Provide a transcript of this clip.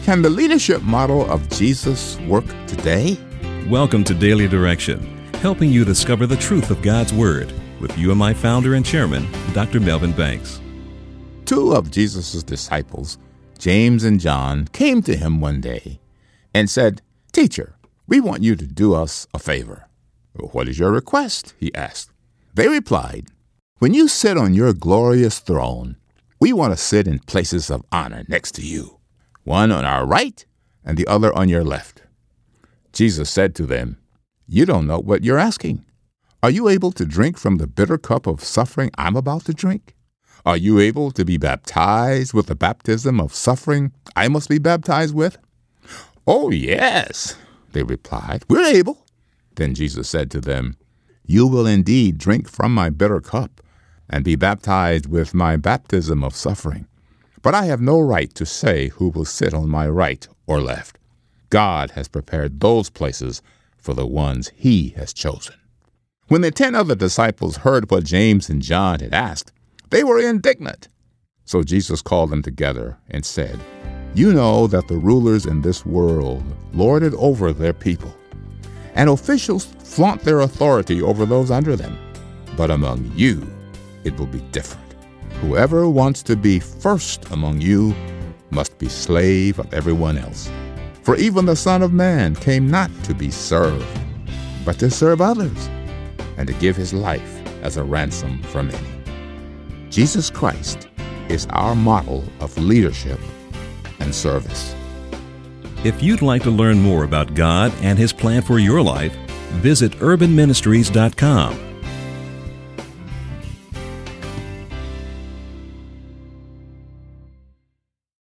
Can the leadership model of Jesus work today? Welcome to Daily Direction, helping you discover the truth of God's Word with UMI founder and chairman, Dr. Melvin Banks. Two of Jesus' disciples, James and John, came to him one day and said, "Teacher, we want you to do us a favor." "What is your request?" he asked. They replied, "When you sit on your glorious throne, we want to sit in places of honor next to you, one on our right and the other on your left." Jesus said to them, "You don't know what you're asking. Are you able to drink from the bitter cup of suffering I'm about to drink? Are you able to be baptized with the baptism of suffering I must be baptized with?" "Oh, yes," they replied, "we're able." Then Jesus said to them, "You will indeed drink from my bitter cup and be baptized with my baptism of suffering. But I have no right to say who will sit on my right or left. God has prepared those places for the ones he has chosen." When the 10 other disciples heard what James and John had asked, they were indignant. So Jesus called them together and said, "You know that the rulers in this world lord it over their people, and officials flaunt their authority over those under them. But among you, it will be different. Whoever wants to be first among you must be slave of everyone else. For even the Son of Man came not to be served, but to serve others, and to give his life as a ransom for many." Jesus Christ is our model of leadership and service. If you'd like to learn more about God and His plan for your life, visit urbanministries.com.